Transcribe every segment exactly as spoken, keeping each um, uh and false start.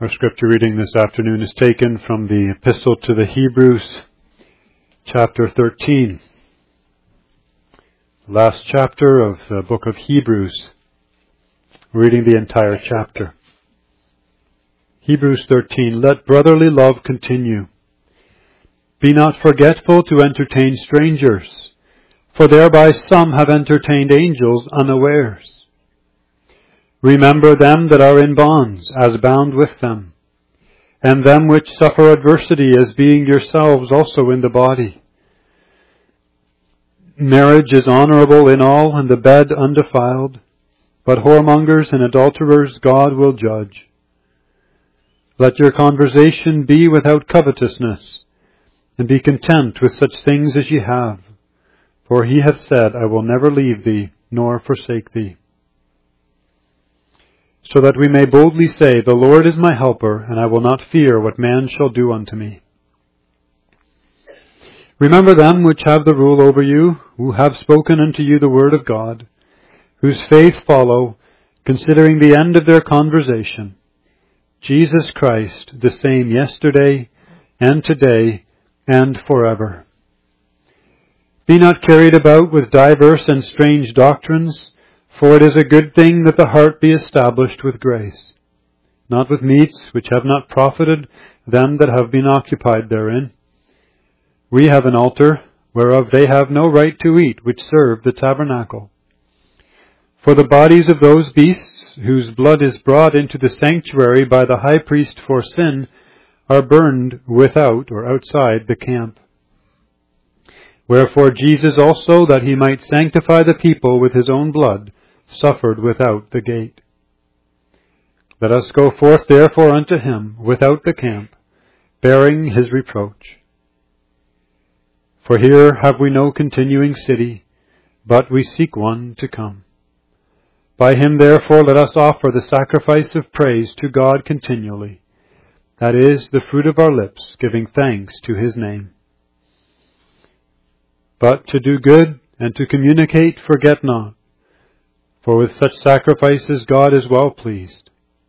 Our scripture reading this afternoon is taken from the Epistle to the Hebrews, chapter thirteen. The last chapter of the book of Hebrews. We're reading the entire chapter. Hebrews thirteen, let brotherly love continue. Be not forgetful to entertain strangers, for thereby some have entertained angels unawares. Remember them that are in bonds, as bound with them, and them which suffer adversity, as being yourselves also in the body. Marriage is honorable in all, and the bed undefiled, but whoremongers and adulterers God will judge. Let your conversation be without covetousness, and be content with such things as ye have. For he hath said, I will never leave thee, nor forsake thee. So that we may boldly say, the Lord is my helper, and I will not fear what man shall do unto me. Remember them which have the rule over you, who have spoken unto you the word of God, whose faith follow, considering the end of their conversation, Jesus Christ, the same yesterday, and today, and forever. Be not carried about with diverse and strange doctrines, for it is a good thing that the heart be established with grace, not with meats which have not profited them that have been occupied therein. We have an altar, whereof they have no right to eat, which serve the tabernacle. For the bodies of those beasts, whose blood is brought into the sanctuary by the high priest for sin, are burned without or outside the camp. Wherefore Jesus also, that he might sanctify the people with his own blood, suffered without the gate. Let us go forth therefore unto him without the camp, bearing his reproach. For here have we no continuing city, but we seek one to come. By him therefore let us offer the sacrifice of praise to God continually, that is, the fruit of our lips, giving thanks to his name. But to do good and to communicate forget not, for with such sacrifices God is well pleased.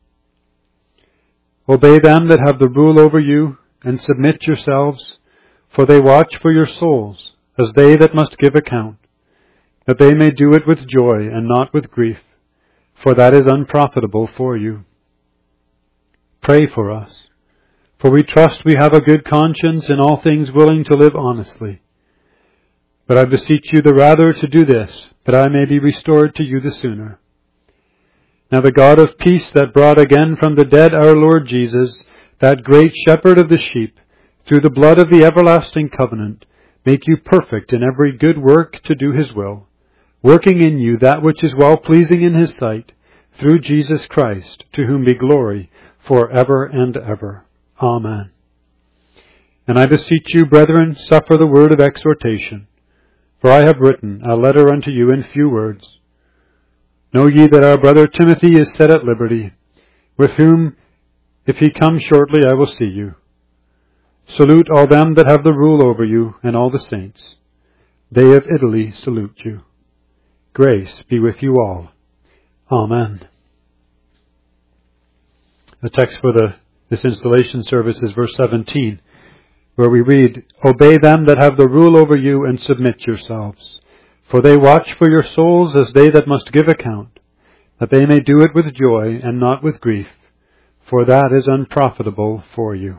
Obey them that have the rule over you, and submit yourselves, for they watch for your souls, as they that must give account, that they may do it with joy and not with grief, for that is unprofitable for you. Pray for us, for we trust we have a good conscience, in all things willing to live honestly. But I beseech you the rather to do this, that I may be restored to you the sooner. Now the God of peace, that brought again from the dead our Lord Jesus, that great shepherd of the sheep, through the blood of the everlasting covenant, make you perfect in every good work to do his will, working in you that which is well-pleasing in his sight, through Jesus Christ, to whom be glory for ever and ever. Amen. And I beseech you, brethren, suffer the word of exhortation. For I have written a letter unto you in few words. Know ye that our brother Timothy is set at liberty, with whom, if he come shortly, I will see you. Salute all them that have the rule over you, and all the saints. They of Italy salute you. Grace be with you all. Amen. The text for the this installation service is verse seventeen. Where we read, Obey them that have the rule over you, and submit yourselves. For they watch for your souls as they that must give account, that they may do it with joy and not with grief, for that is unprofitable for you.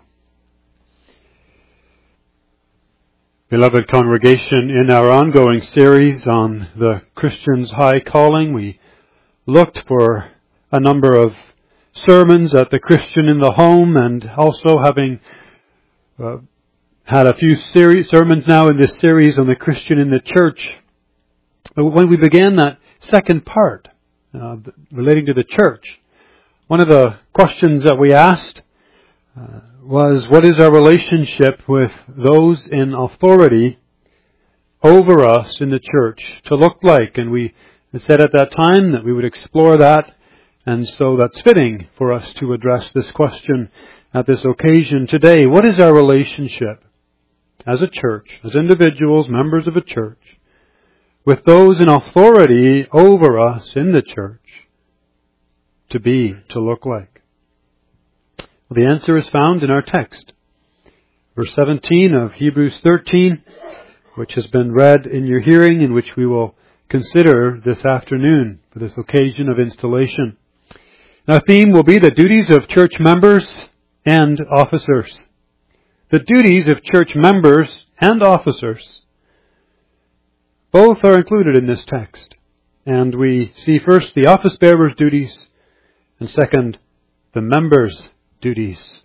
Beloved congregation, in our ongoing series on the Christian's high calling, we looked for a number of sermons at the Christian in the home, and also having uh, had a few series, sermons now in this series on the Christian in the church. But when we began that second part, uh, relating to the church, one of the questions that we asked uh, was, what is our relationship with those in authority over us in the church to look like? And we said at that time that we would explore that, and so that's fitting for us to address this question at this occasion today. What is our relationship as a church, as individuals, members of a church, with those in authority over us in the church to be, to look like? Well, the answer is found in our text. Verse seventeen of Hebrews thirteen, which has been read in your hearing and which we will consider this afternoon for this occasion of installation. Our theme will be the duties of church members and officers. The duties of church members and officers. Both are included in this text. And we see first the office bearer's duties and second the members' duties.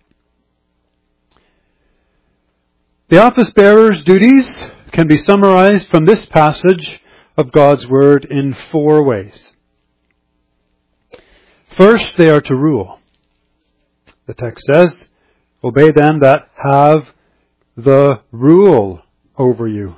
The office bearer's duties can be summarized from this passage of God's Word in four ways. First, they are to rule. The text says, obey them that have the rule over you.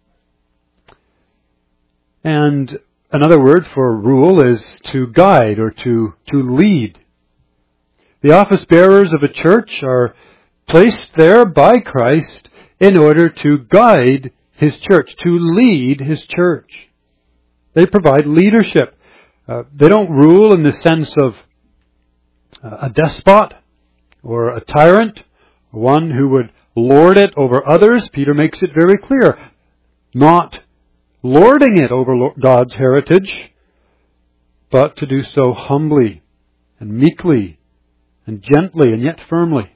And another word for rule is to guide or to, to lead. The office bearers of a church are placed there by Christ in order to guide His church, to lead His church. They provide leadership. Uh, they don't rule in the sense of uh, a despot or a tyrant, one who would lord it over others. Peter makes it very clear, not lording it over God's heritage, but to do so humbly and meekly and gently and yet firmly.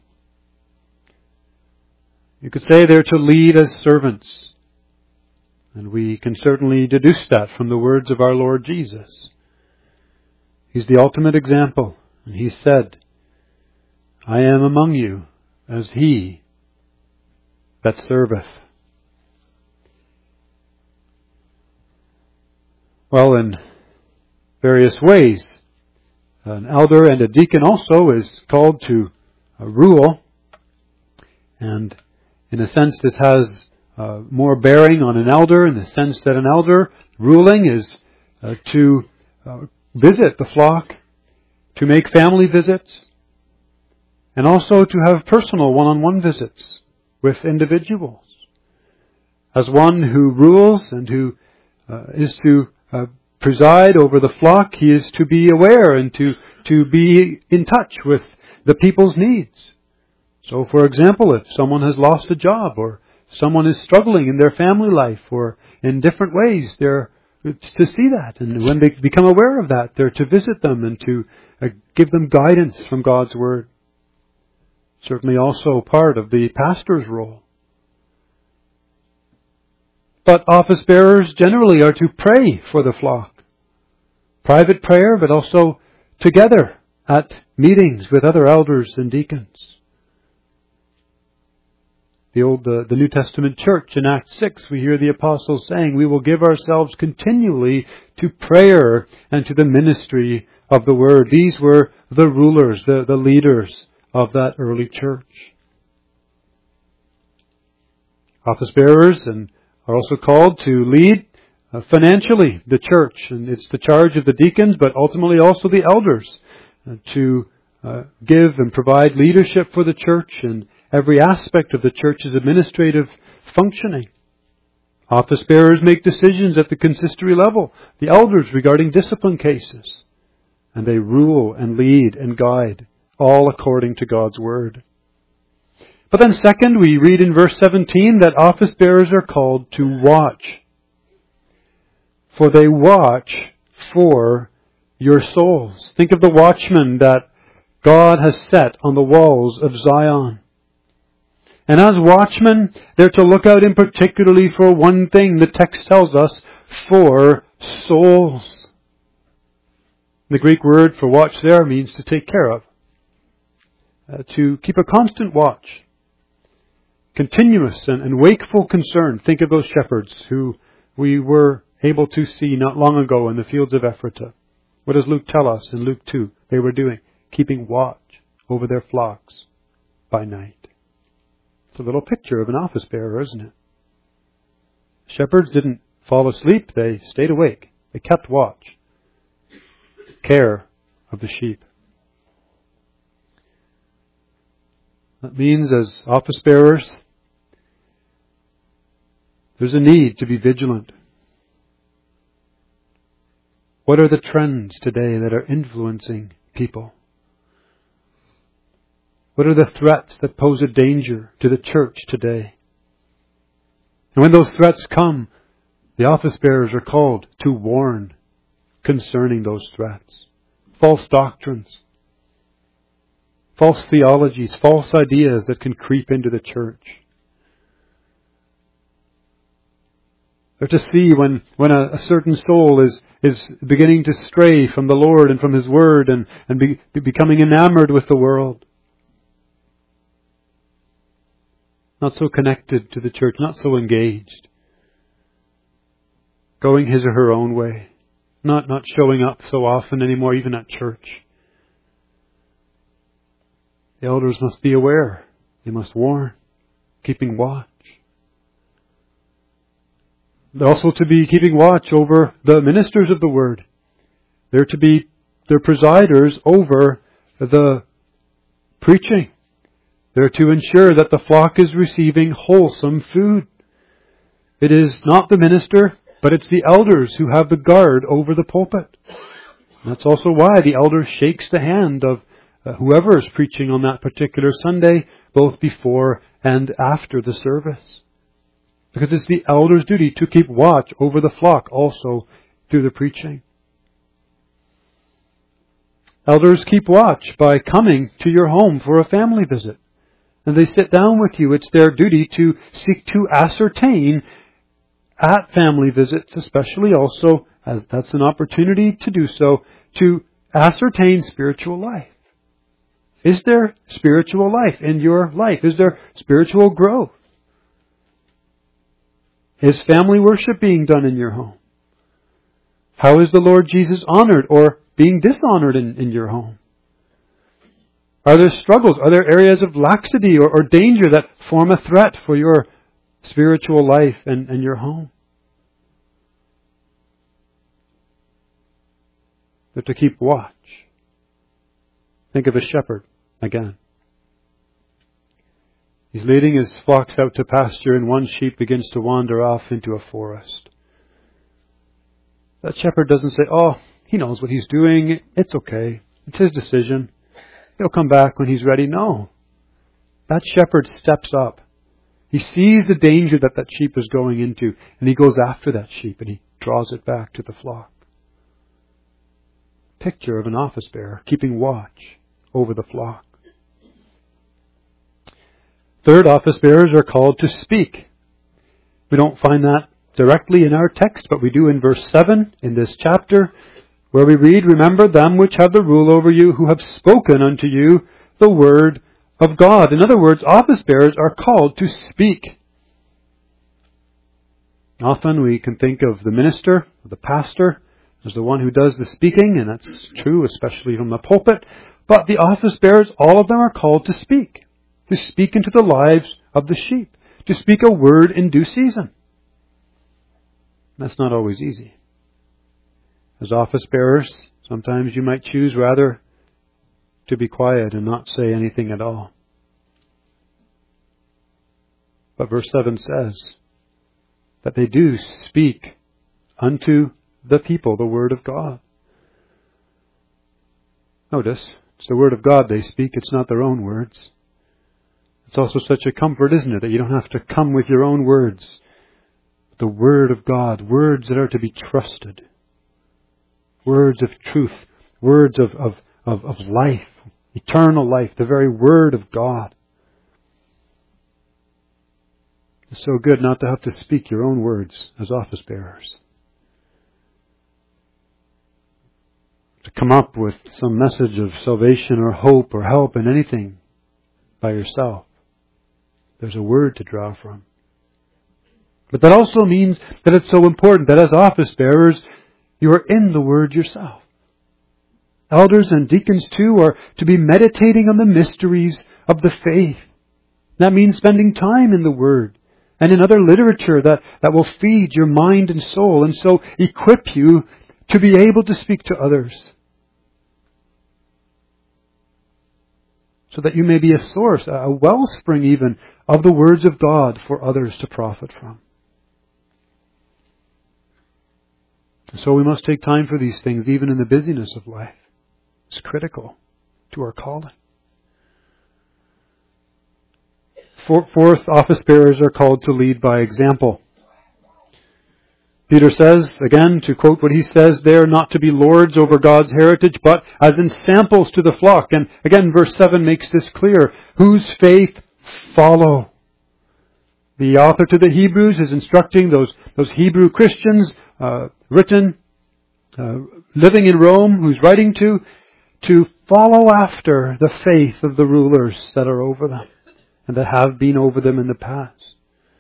You could say they're to lead as servants. And we can certainly deduce that from the words of our Lord Jesus. He's the ultimate example. And He said, I am among you as he that serveth. Well, in various ways, an elder and a deacon also is called to rule. And in a sense, this has uh, more bearing on an elder in the sense that an elder ruling is uh, to uh, visit the flock, to make family visits, and also to have personal one-on-one visits with individuals. As one who rules and who uh, is to uh, preside over the flock, he is to be aware and to, to be in touch with the people's needs. So, for example, if someone has lost a job or someone is struggling in their family life or in different ways, they're to see that. And when they become aware of that, they're to visit them and to uh, give them guidance from God's Word. Certainly also part of the pastor's role. But office bearers generally are to pray for the flock. Private prayer, but also together at meetings with other elders and deacons. The old, the, the New Testament church in Acts six, we hear the apostles saying, we will give ourselves continually to prayer and to the ministry of the Word. These were the rulers, the, the leaders of that early church. Office bearers and are also called to lead uh, financially the church. And it's the charge of the deacons, but ultimately also the elders uh, to uh, give and provide leadership for the church and every aspect of the church's administrative functioning. Office bearers make decisions at the consistory level, the elders regarding discipline cases. And they rule and lead and guide, all according to God's Word. But then second, we read in verse seventeen that office bearers are called to watch. For they watch for your souls. Think of the watchmen that God has set on the walls of Zion. And as watchmen, they're to look out in particularly for one thing. The text tells us, for souls. The Greek word for watch there means to take care of. Uh, to keep a constant watch. Continuous and, and wakeful concern. Think of those shepherds who we were able to see not long ago in the fields of Ephrata. What does Luke tell us in Luke two? They were doing, keeping watch over their flocks by night. It's a little picture of an office bearer, isn't it? Shepherds didn't fall asleep. They stayed awake. They kept watch. Care of the sheep. That means as office bearers, there's a need to be vigilant. What are the trends today that are influencing people? What are the threats that pose a danger to the church today? And when those threats come, the office bearers are called to warn concerning those threats. False doctrines, false theologies, false ideas that can creep into the church. Or to see when, when a, a certain soul is, is beginning to stray from the Lord and from His Word and, and be, be becoming enamored with the world. Not so connected to the church, not so engaged. Going his or her own way. Not, not showing up so often anymore, even at church. The elders must be aware. They must warn, keeping watch. They're also to be keeping watch over the ministers of the Word. They're to be their presiders over the preaching. They're to ensure that the flock is receiving wholesome food. It is not the minister, but it's the elders who have the guard over the pulpit. And that's also why the elder shakes the hand of uh, whoever is preaching on that particular Sunday, both before and after the service. Because it's the elder's duty to keep watch over the flock also through the preaching. Elders keep watch by coming to your home for a family visit. And they sit down with you. It's their duty to seek to ascertain at family visits, especially also, as that's an opportunity to do so, to ascertain spiritual life. Is there spiritual life in your life? Is there spiritual growth? Is family worship being done in your home? How is the Lord Jesus honored or being dishonored in, in your home? Are there struggles? Are there areas of laxity or, or danger that form a threat for your spiritual life and, and your home? But to keep watch. Think of a shepherd again. He's leading his flocks out to pasture and one sheep begins to wander off into a forest. That shepherd doesn't say, oh, he knows what he's doing. It's okay. It's his decision. He'll come back when he's ready. No. That shepherd steps up. He sees the danger that that sheep is going into, and he goes after that sheep, and he draws it back to the flock. Picture of an office bearer keeping watch over the flock. Third, office bearers are called to speak. We don't find that directly in our text, but we do in verse seven in this chapter, where we read, remember them which have the rule over you, who have spoken unto you the word of God. In other words, office bearers are called to speak. Often we can think of the minister, the pastor, as the one who does the speaking, and that's true, especially from the pulpit. But the office bearers, all of them are called to speak. To speak into the lives of the sheep. To speak a word in due season. That's not always easy. As office bearers, sometimes you might choose rather to be quiet and not say anything at all. But verse seven says that they do speak unto the people the word of God. Notice, it's the word of God they speak, it's not their own words. It's also such a comfort, isn't it, that you don't have to come with your own words. The word of God, words that are to be trusted. Words of truth, words of, of, of, of life, eternal life, the very word of God. It's so good not to have to speak your own words as office bearers. To come up with some message of salvation or hope or help in anything by yourself. There's a word to draw from. But that also means that it's so important that as office bearers, you are in the Word yourself. Elders and deacons too are to be meditating on the mysteries of the faith. That means spending time in the Word and in other literature that, that will feed your mind and soul and so equip you to be able to speak to others. So that you may be a source, a wellspring even, of the words of God for others to profit from. So we must take time for these things, even in the busyness of life. It's critical to our calling. Fourth, office bearers are called to lead by example. Peter says, again, to quote what he says there, not to be lords over God's heritage, but as in samples to the flock. And again, verse seven makes this clear. Whose faith follow? The author to the Hebrews is instructing those, those Hebrew Christians, uh, written, uh, living in Rome, who's writing to, to follow after the faith of the rulers that are over them and that have been over them in the past.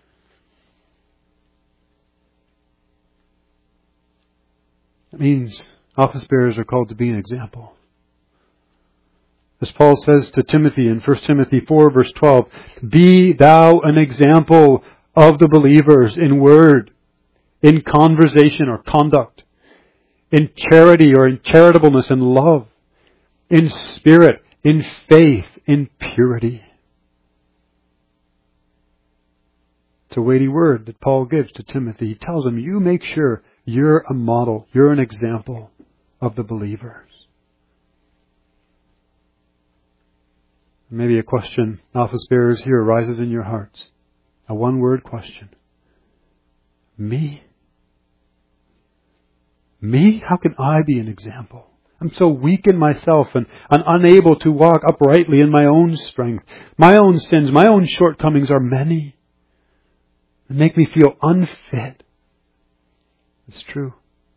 It means office bearers are called to be an example. As Paul says to Timothy in First Timothy four verse twelve, be thou an example of the believers in word, in conversation or conduct, in charity or in charitableness and love, in spirit, in faith, in purity. It's a weighty word that Paul gives to Timothy. He tells him, you make sure you're a model, you're an example of the believers. Maybe a question, office bearers, here arises in your hearts. A one-word question. Me? Me? How can I be an example? I'm so weak in myself and, and unable to walk uprightly in my own strength. My own sins, my own shortcomings are many. They make me feel unfit. It's true.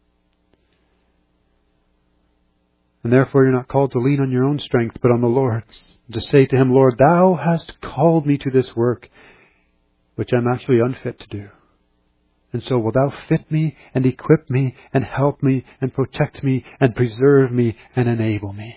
And therefore you're not called to lean on your own strength, but on the Lord's. To say to Him, Lord, Thou hast called me to this work, which I'm actually unfit to do. And so will Thou fit me and equip me and help me and protect me and preserve me and enable me.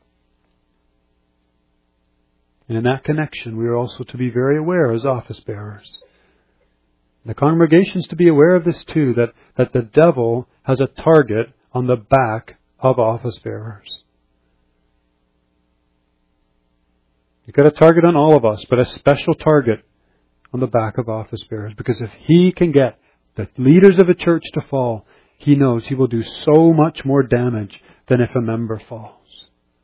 And in that connection, we are also to be very aware as office bearers. The congregation's to be aware of this too, that, that the devil has a target on the back of office bearers. You've got a target on all of us, but a special target on the back of office bearers. Because if he can get the leaders of a church to fall, he knows he will do so much more damage than if a member falls.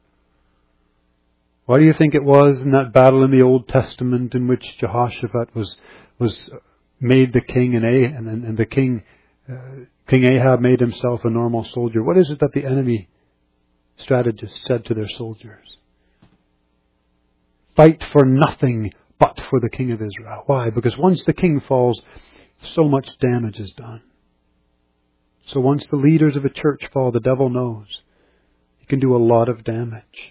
Why do you think it was in that battle in the Old Testament in which Jehoshaphat was was made the king and, A, and, and the king, uh, King Ahab made himself a normal soldier? What is it that the enemy strategists said to their soldiers? Fight for nothing but for the king of Israel. Why? Because once the king falls, so much damage is done. So once the leaders of a church fall, the devil knows he can do a lot of damage.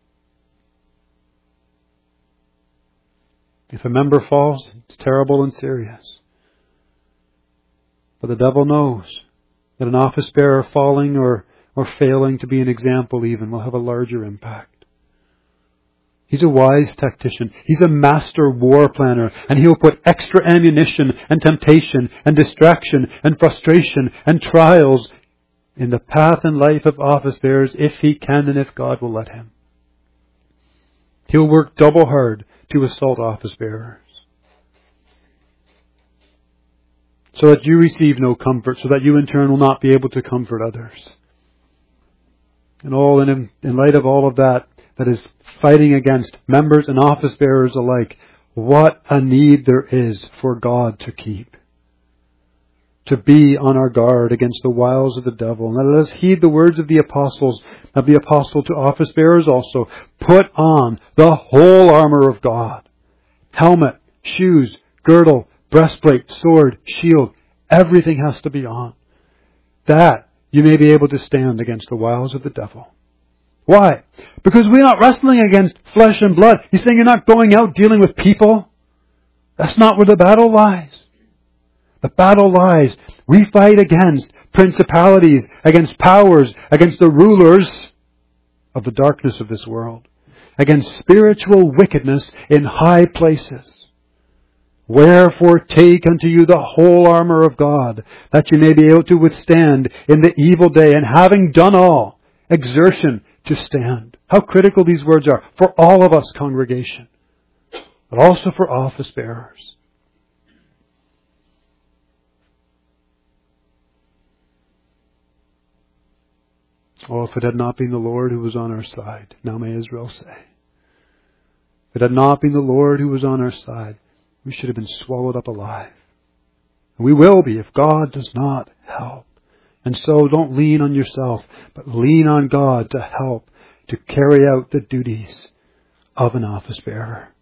If a member falls, it's terrible and serious. But the devil knows that an office bearer falling or, or failing to be an example even will have a larger impact. He's a wise tactician. He's a master war planner. And he'll put extra ammunition and temptation and distraction and frustration and trials in the path and life of office bearers if he can and if God will let him. He'll work double hard to assault office bearers, so that you receive no comfort, so that you in turn will not be able to comfort others. And all in, in light of all of that, that is fighting against members and office bearers alike, what a need there is for God to keep. To be on our guard against the wiles of the devil. And let us heed the words of the apostles, of the apostle to office bearers also. Put on the whole armor of God. Helmet, shoes, girdle, breastplate, sword, shield. Everything has to be on. That you may be able to stand against the wiles of the devil. Why? Because we're not wrestling against flesh and blood. He's saying you're not going out dealing with people. That's not where the battle lies. The battle lies. We fight against principalities, against powers, against the rulers of the darkness of this world, against spiritual wickedness in high places. Wherefore take unto you the whole armor of God, that you may be able to withstand in the evil day, and having done all, exertion to stand. How critical these words are for all of us, congregation, but also for office bearers. Oh, if it had not been the Lord who was on our side, now may Israel say. If it had not been the Lord who was on our side, we should have been swallowed up alive. And we will be if God does not help. And so don't lean on yourself, but lean on God to help to carry out the duties of an office bearer.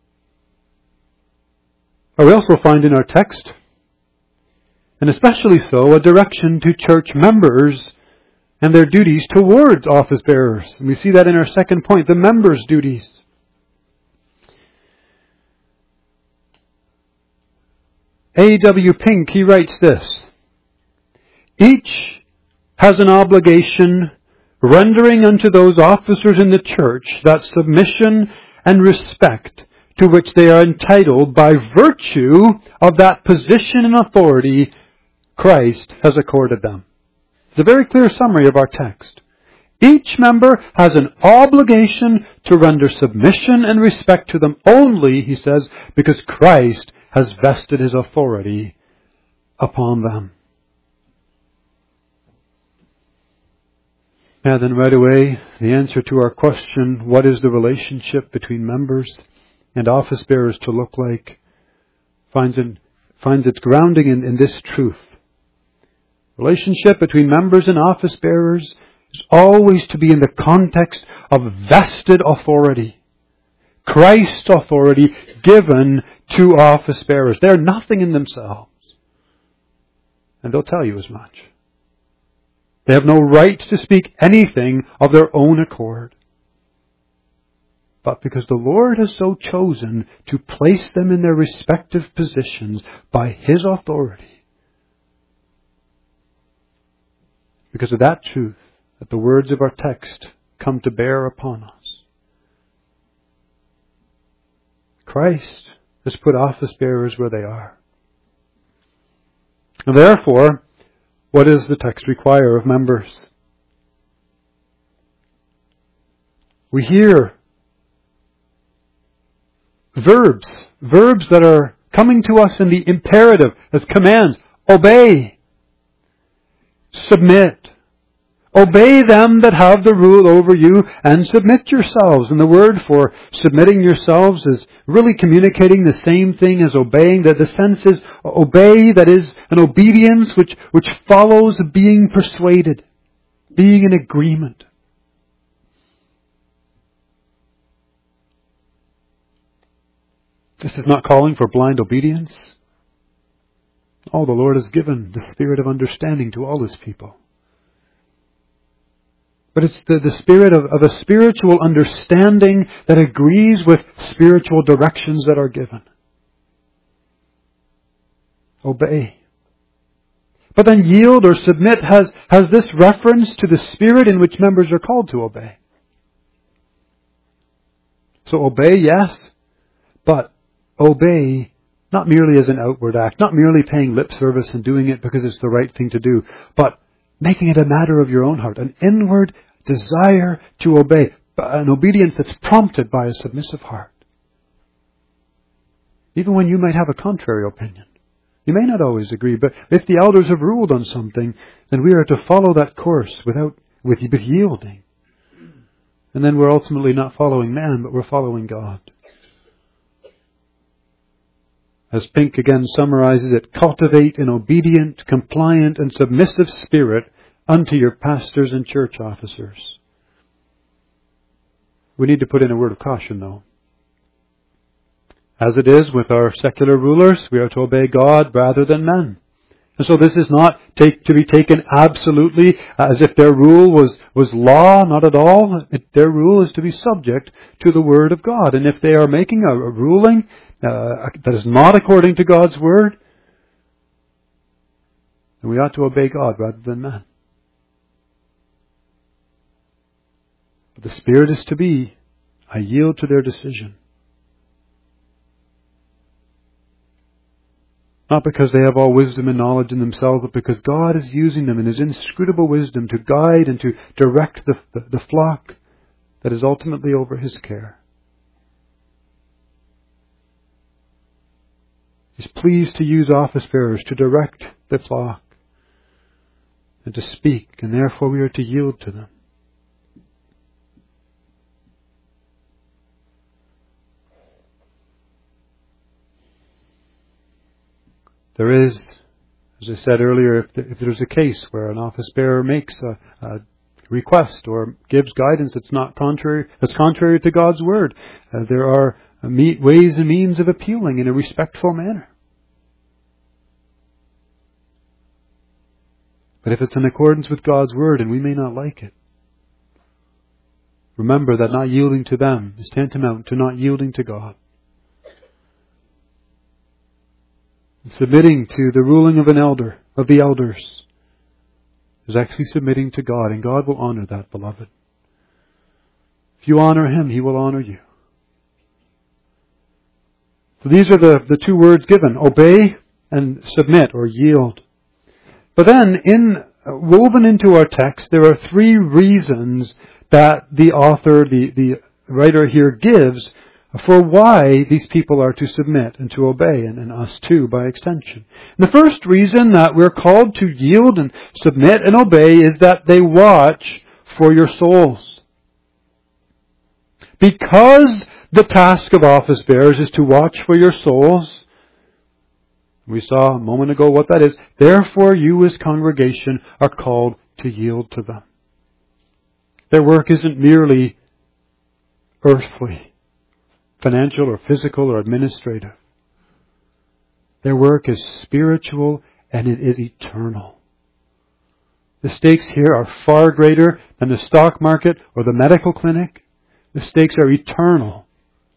We also find in our text, and especially so, a direction to church members and their duties towards office bearers. And we see that in our second point, the members' duties. A W Pink, he writes this: each has an obligation rendering unto those officers in the church that submission and respect to which they are entitled by virtue of that position and authority Christ has accorded them. It's a very clear summary of our text. Each member has an obligation to render submission and respect to them only, he says, because Christ has vested his authority upon them. And then right away, the answer to our question, what is the relationship between members and office bearers to look like, finds, in, finds its grounding in, in this truth. Relationship between members and office bearers is always to be in the context of vested authority. Christ's authority given to office bearers. They're nothing in themselves. And they'll tell you as much. They have no right to speak anything of their own accord. But because the Lord has so chosen to place them in their respective positions by His authority, because of that truth, that the words of our text come to bear upon us. Christ has put office bearers where they are. And therefore, what does the text require of members? We hear verbs, verbs that are coming to us in the imperative as commands. Obey. Submit. Obey them that have the rule over you and submit yourselves. And the word for submitting yourselves is really communicating the same thing as obeying. That the sense is obey, that is an obedience which, which follows being persuaded, being in agreement. This is not calling for blind obedience. Oh, the Lord has given the spirit of understanding to all His people. But it's the, the spirit of, of a spiritual understanding that agrees with spiritual directions that are given. Obey. But then yield or submit has, has this reference to the spirit in which members are called to obey. So obey, yes, but obey not merely as an outward act, not merely paying lip service and doing it because it's the right thing to do, but making it a matter of your own heart, an inward desire to obey, an obedience that's prompted by a submissive heart. Even when you might have a contrary opinion. You may not always agree, but if the elders have ruled on something, then we are to follow that course without with, with yielding. And then we're ultimately not following man, but we're following God. As Pink again summarizes it, cultivate an obedient, compliant, and submissive spirit unto your pastors and church officers. We need to put in a word of caution, though. As it is with our secular rulers, we are to obey God rather than men. And so this is not take, to be taken absolutely as if their rule was, was law, not at all. It, their rule is to be subject to the Word of God. And if they are making a, a ruling uh, that is not according to God's Word, then we ought to obey God rather than men. But the Spirit is to be, I yield to their decision. Not because they have all wisdom and knowledge in themselves, but because God is using them in His inscrutable wisdom to guide and to direct the, the, the flock that is ultimately over His care. He's pleased to use office bearers to direct the flock and to speak, and therefore we are to yield to them. There is, as I said earlier, if, if there's a case where an office bearer makes a, a request or gives guidance that's not contrary, that's contrary to God's word, uh, there are uh, me- ways and means of appealing in a respectful manner. But if it's in accordance with God's word and we may not like it, remember that not yielding to them is tantamount to not yielding to God. And submitting to the ruling of an elder, of the elders, is actually submitting to God, and God will honor that, beloved. If you honor Him, He will honor you. So these are the, the two words given, obey and submit or yield. But then, in woven into our text, there are three reasons that the author, the, the writer here gives for why these people are to submit and to obey, and, and us too by extension. And the first reason that we're called to yield and submit and obey is that they watch for your souls. Because the task of office bearers is to watch for your souls, we saw a moment ago what that is, therefore you as congregation are called to yield to them. Their work isn't merely earthly, financial or physical or administrative. Their work is spiritual and it is eternal. The stakes here are far greater than the stock market or the medical clinic. The stakes are eternal.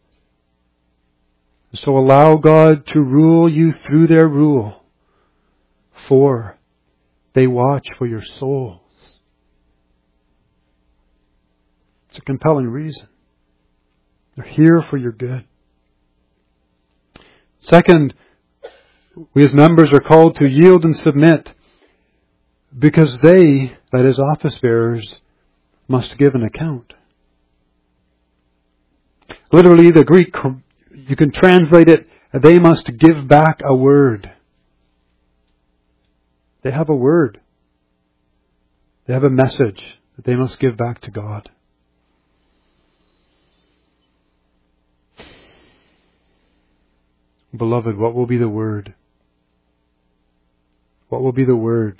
So allow God to rule you through their rule, for they watch for your souls. It's a compelling reason. They're here for your good. Second, we as members are called to yield and submit because they, that is office bearers, must give an account. Literally, the Greek, you can translate it, they must give back a word. They have a word. They have a message that they must give back to God. Beloved, what will be the word? What will be the word?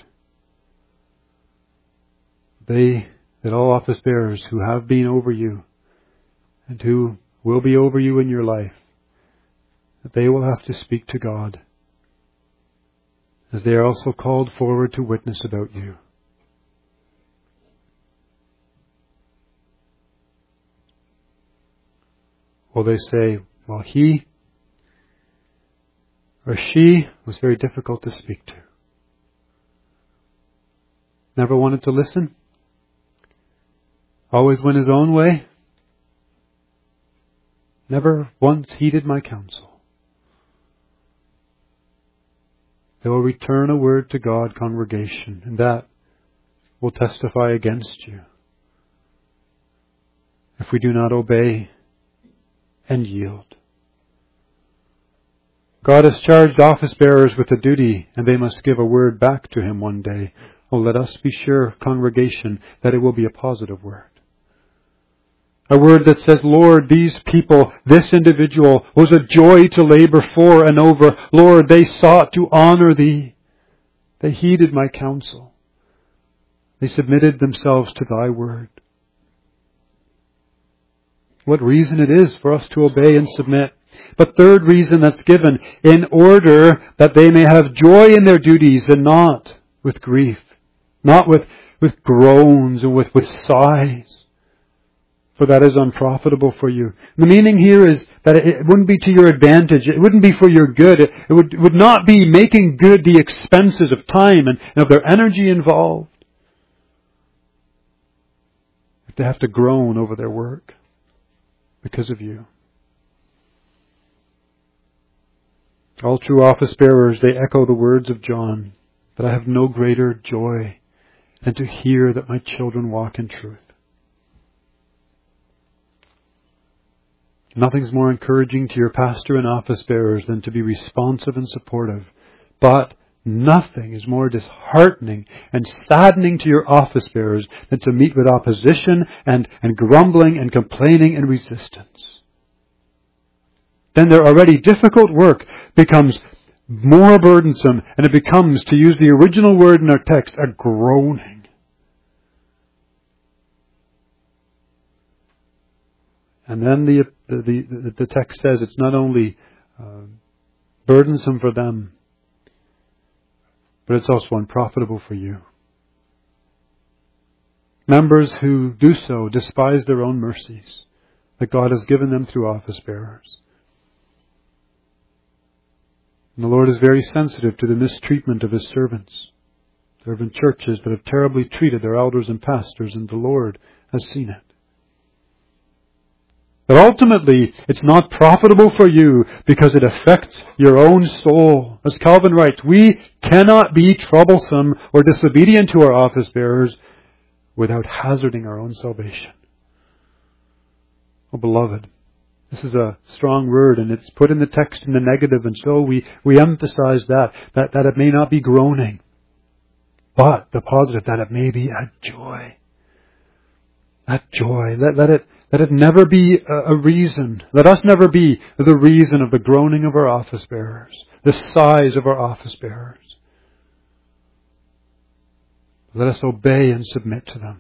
They, that all office bearers who have been over you and who will be over you in your life, that they will have to speak to God, as they are also called forward to witness about you. Will they say, well, he or she was very difficult to speak to. Never wanted to listen. Always went his own way. Never once heeded my counsel. They will return a word to God, congregation, and that will testify against you if we do not obey and yield. God has charged office bearers with a duty, and they must give a word back to Him one day. Oh, let us be sure, congregation, that it will be a positive word. A word that says, Lord, these people, this individual, was a joy to labor for and over. Lord, they sought to honor Thee. They heeded my counsel. They submitted themselves to Thy word. What reason it is for us to obey and submit. But third reason that's given, in order that they may have joy in their duties and not with grief, not with, with groans or with, with sighs, for that is unprofitable for you. The meaning here is that it wouldn't be to your advantage, it wouldn't be for your good, it would, it would not be making good the expenses of time and, and of their energy involved. If they have to groan over their work because of you. All true office bearers, they echo the words of John, that I have no greater joy than to hear that my children walk in truth. Nothing's more encouraging to your pastor and office bearers than to be responsive and supportive. But nothing is more disheartening and saddening to your office bearers than to meet with opposition and, and grumbling and complaining and resistance. Then their already difficult work becomes more burdensome, and it becomes, to use the original word in our text, a groaning. And then the the, the, the text says it's not only uh, burdensome for them, but it's also unprofitable for you. Members who do so despise their own mercies that God has given them through office bearers. And the Lord is very sensitive to the mistreatment of His servants. There have been churches that have terribly treated their elders and pastors, and the Lord has seen it. But ultimately, it's not profitable for you because it affects your own soul. As Calvin writes, we cannot be troublesome or disobedient to our office bearers without hazarding our own salvation. Oh, beloved, this is a strong word, and it's put in the text in the negative, and so we, we emphasize that, that, that it may not be groaning, but the positive, that it may be a joy. That joy. Let, let it let it never be a, a reason. Let us never be the reason of the groaning of our office bearers, the sighs of our office bearers. Let us obey and submit to them.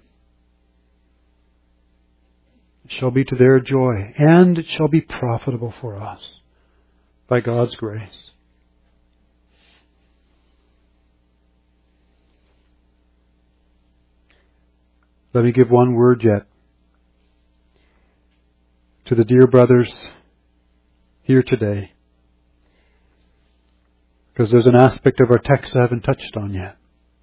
It shall be to their joy, and it shall be profitable for us by God's grace. Let me give one word yet to the dear brothers here today, because there's an aspect of our text I haven't touched on yet.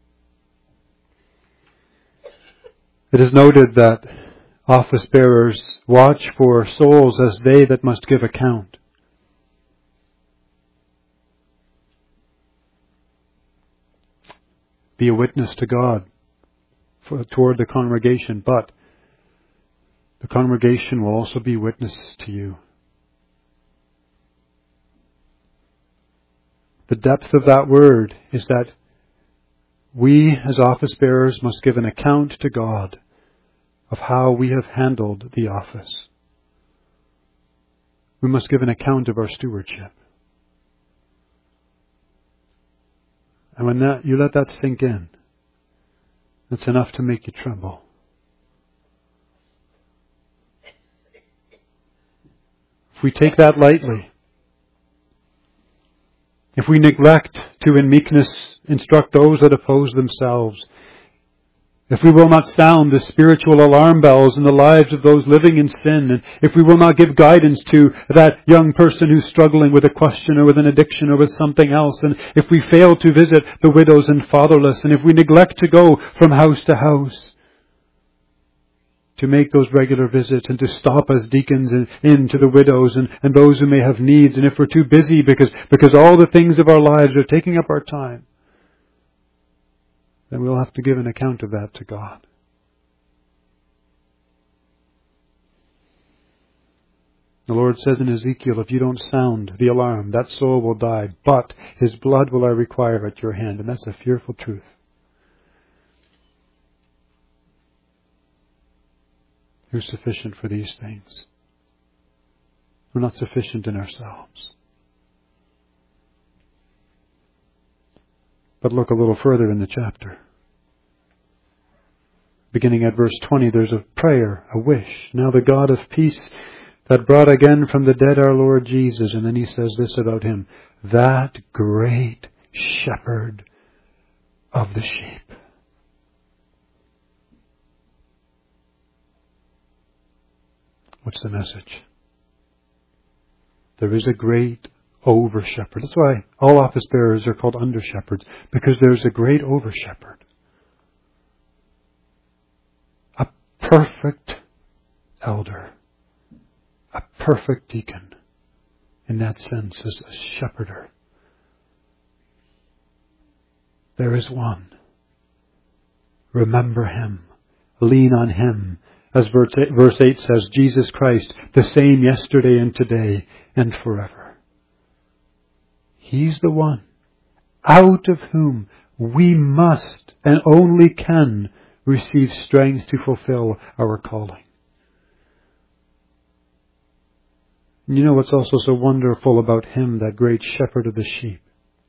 It is noted that office bearers watch for souls as they that must give account. Be a witness to God for, toward the congregation, but the congregation will also be witnesses to you. The depth of that word is that we as office bearers must give an account to God of how we have handled the office. We must give an account of our stewardship. And when that you let that sink in, it's enough to make you tremble. If we take that lightly, if we neglect to in meekness instruct those that oppose themselves, if we will not sound the spiritual alarm bells in the lives of those living in sin, and if we will not give guidance to that young person who's struggling with a question or with an addiction or with something else, and if we fail to visit the widows and fatherless, and if we neglect to go from house to house to make those regular visits and to stop as deacons in, in to the widows and, and those who may have needs, and if we're too busy because, because all the things of our lives are taking up our time, then we'll have to give an account of that to God. The Lord says in Ezekiel, if you don't sound the alarm, that soul will die, but his blood will I require at your hand. And that's a fearful truth. Who's sufficient for these things? We're not sufficient in ourselves. But look a little further in the chapter. Beginning at verse twenty, there's a prayer, a wish. Now the God of peace that brought again from the dead our Lord Jesus. And then he says this about him, that great shepherd of the sheep. What's the message? There is a great over-shepherd. That's why all office bearers are called under-shepherds, because there's a great over-shepherd. A perfect elder. A perfect deacon. In that sense, as a shepherder. There is one. Remember him. Lean on him. As verse eight says, Jesus Christ, the same yesterday and today and forever. He's the one out of whom we must and only can receive strength to fulfill our calling. And you know what's also so wonderful about him, that great shepherd of the sheep?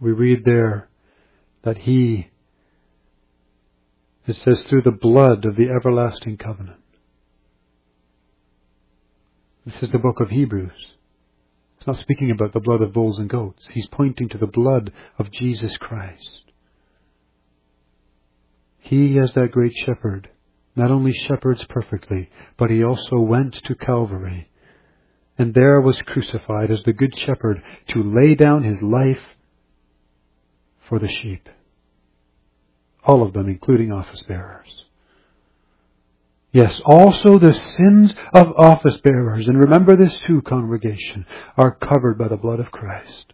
We read there that He, it says, through the blood of the everlasting covenant. This is the book of Hebrews. It's not speaking about the blood of bulls and goats. He's pointing to the blood of Jesus Christ. He, as that great shepherd, not only shepherds perfectly, but He also went to Calvary, and there was crucified as the good shepherd to lay down His life for the sheep. All of them, including office bearers. Yes, also the sins of office bearers, and remember this too, congregation, are covered by the blood of Christ.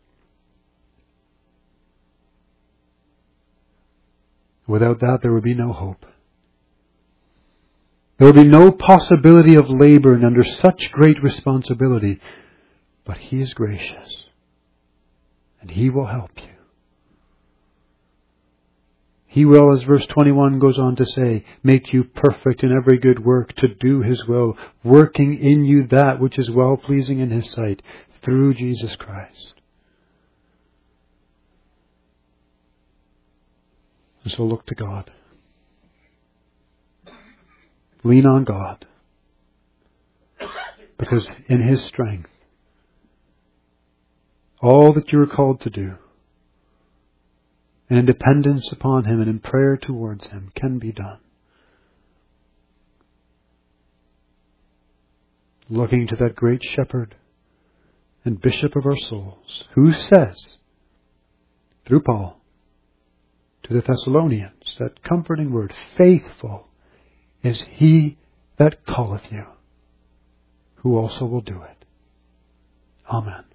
Without that, there would be no hope. There would be no possibility of laboring under such great responsibility. But He is gracious, and He will help you. He will, as verse twenty-one goes on to say, make you perfect in every good work to do His will, working in you that which is well-pleasing in His sight, through Jesus Christ. And so look to God. Lean on God. Because in His strength, all that you are called to do, and in dependence upon Him and in prayer towards Him, can be done. Looking to that great shepherd and bishop of our souls, who says, through Paul, to the Thessalonians, that comforting word, faithful is He that calleth you, who also will do it. Amen.